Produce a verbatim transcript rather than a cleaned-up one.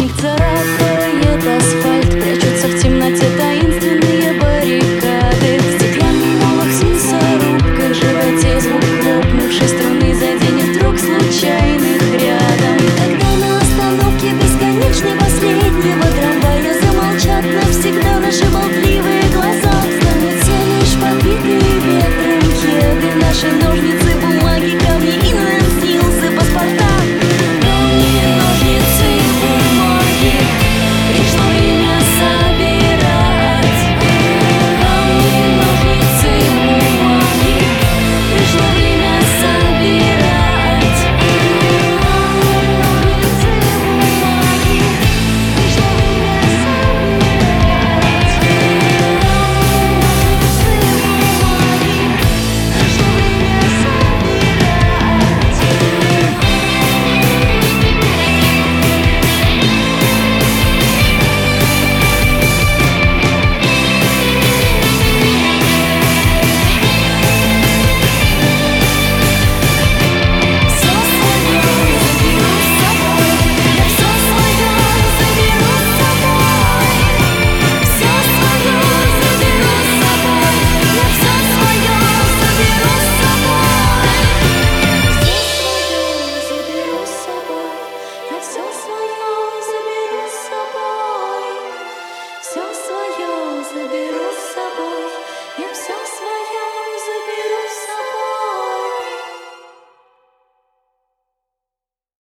них царапает асфальт, прячутся в темноте таинственные баррикады. В стеклянных молах с мясорубкой в животе звук хлопнувшей струны заденет вдруг случайных рядом. И тогда на остановке бесконечной последнего трамвая замолчат навсегда наши болтливые глаза. Останутся лишь подбитые ветром кеды, наши ножницы, бумаги, камни и носился паспорта. Камни, ножницы, бумаги, пришло время собирать. Камни, ножницы, бумаги, пришло время собирать. Камни, ножницы, бумаги, пришло время собирать. Пришло время все